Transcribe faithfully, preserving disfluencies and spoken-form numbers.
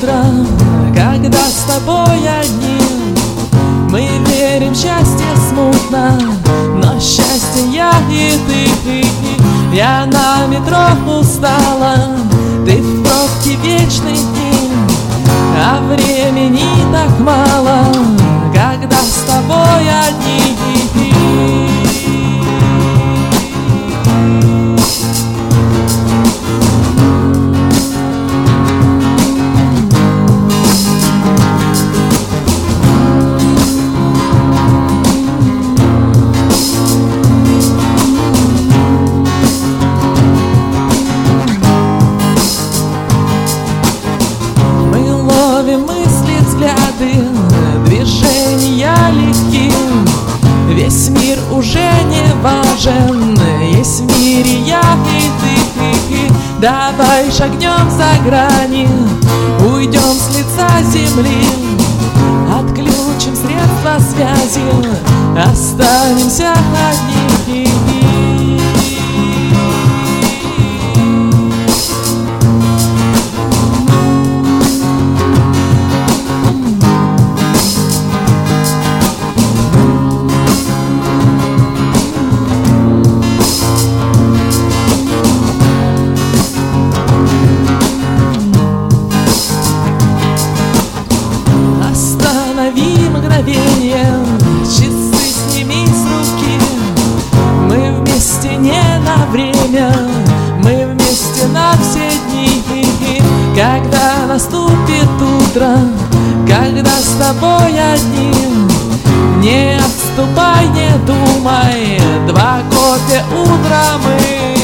утром, когда с тобой одни. Мы верим в счастье смутно, но счастье я и ты. Я на метро устала, ты в пробке вечный день, а времени так мало, когда с тобой одни. Мысли, взгляды, движения легки. Весь мир уже не важен, есть в мире я и ты. Давай шагнем за грани, уйдем с лица земли, отключим средства связи, останемся одни. Часы сними с руки, мы вместе не на время, мы вместе на все дни. Когда наступит утро, когда с тобой одни, не отступай, не думай, два кофе утром мы